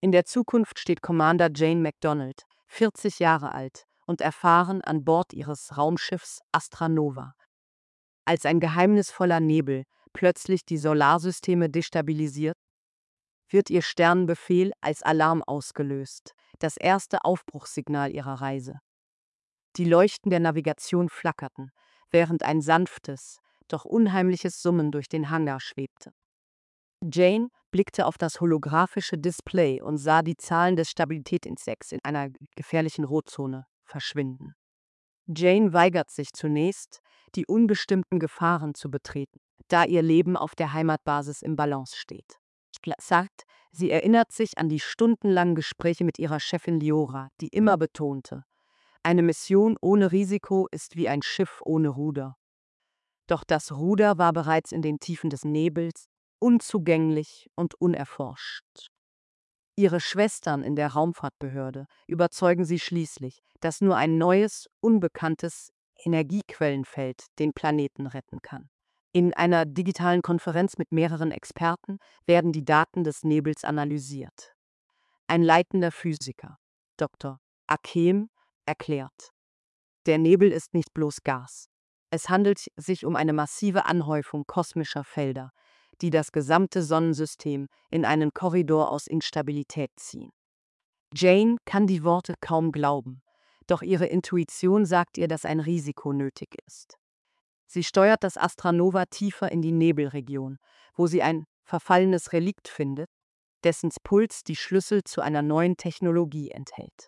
In der Zukunft steht Commander Jane McDonald, 40 Jahre alt und erfahren, an Bord ihres Raumschiffs Astra Nova, als ein geheimnisvoller Nebel plötzlich die Solarsysteme destabilisiert, wird ihr Sternenbefehl als Alarm ausgelöst, das erste Aufbruchssignal ihrer Reise. Die Leuchten der Navigation flackerten, während ein sanftes, doch unheimliches Summen durch den Hangar schwebte. Jane blickte auf das holographische Display und sah die Zahlen des Stabilitätsindex in einer gefährlichen Rotzone verschwinden. Jane weigert sich zunächst, die unbestimmten Gefahren zu betreten, da ihr Leben auf der Heimatbasis im Balance steht. Sagt, sie erinnert sich an die stundenlangen Gespräche mit ihrer Chefin Liora, die immer betonte: Eine Mission ohne Risiko ist wie ein Schiff ohne Ruder. Doch das Ruder war bereits in den Tiefen des Nebels, unzugänglich und unerforscht. Ihre Schwestern in der Raumfahrtbehörde überzeugen sie schließlich, dass nur ein neues, unbekanntes Energiequellenfeld den Planeten retten kann. In einer digitalen Konferenz mit mehreren Experten werden die Daten des Nebels analysiert. Ein leitender Physiker, Dr. Akem, erklärt: Der Nebel ist nicht bloß Gas. Es handelt sich um eine massive Anhäufung kosmischer Felder, die das gesamte Sonnensystem in einen Korridor aus Instabilität ziehen. Jane kann die Worte kaum glauben, doch ihre Intuition sagt ihr, dass ein Risiko nötig ist. Sie steuert das Astra Nova tiefer in die Nebelregion, wo sie ein verfallenes Relikt findet, dessen Puls die Schlüssel zu einer neuen Technologie enthält.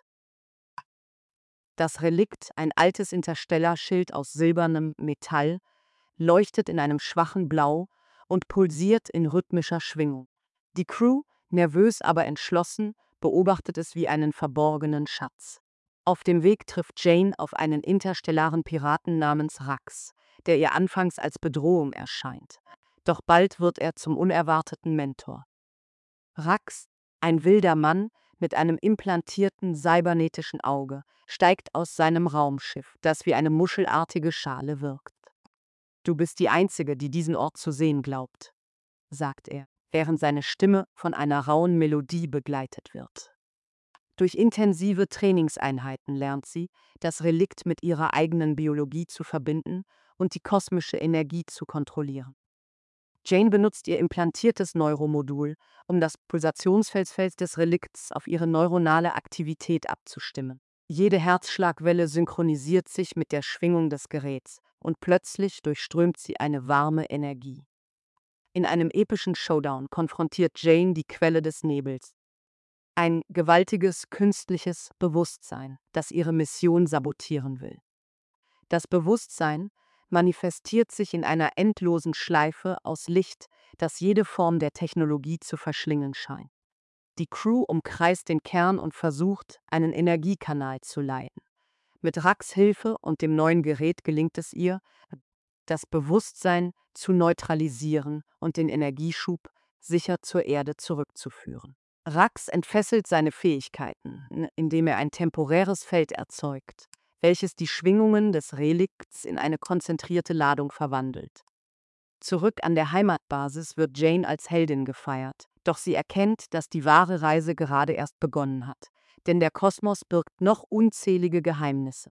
Das Relikt, ein altes Interstellarschild aus silbernem Metall, leuchtet in einem schwachen Blau und pulsiert in rhythmischer Schwingung. Die Crew, nervös aber entschlossen, beobachtet es wie einen verborgenen Schatz. Auf dem Weg trifft Jane auf einen interstellaren Piraten namens Rax, der ihr anfangs als Bedrohung erscheint. Doch bald wird er zum unerwarteten Mentor. Rax, ein wilder Mann mit einem implantierten cybernetischen Auge, steigt aus seinem Raumschiff, das wie eine muschelartige Schale wirkt. Du bist die Einzige, die diesen Ort zu sehen glaubt, sagt er, während seine Stimme von einer rauen Melodie begleitet wird. Durch intensive Trainingseinheiten lernt sie, das Relikt mit ihrer eigenen Biologie zu verbinden und die kosmische Energie zu kontrollieren. Jane benutzt ihr implantiertes Neuromodul, um das Pulsationsfeld des Relikts auf ihre neuronale Aktivität abzustimmen. Jede Herzschlagwelle synchronisiert sich mit der Schwingung des Geräts und plötzlich durchströmt sie eine warme Energie. In einem epischen Showdown konfrontiert Jane die Quelle des Nebels. Ein gewaltiges, künstliches Bewusstsein, das ihre Mission sabotieren will. Das Bewusstsein manifestiert sich in einer endlosen Schleife aus Licht, das jede Form der Technologie zu verschlingen scheint. Die Crew umkreist den Kern und versucht, einen Energiekanal zu leiten. Mit Rax' Hilfe und dem neuen Gerät gelingt es ihr, das Bewusstsein zu neutralisieren und den Energieschub sicher zur Erde zurückzuführen. Rax entfesselt seine Fähigkeiten, indem er ein temporäres Feld erzeugt, welches die Schwingungen des Relikts in eine konzentrierte Ladung verwandelt. Zurück an der Heimatbasis wird Jane als Heldin gefeiert, doch sie erkennt, dass die wahre Reise gerade erst begonnen hat, denn der Kosmos birgt noch unzählige Geheimnisse.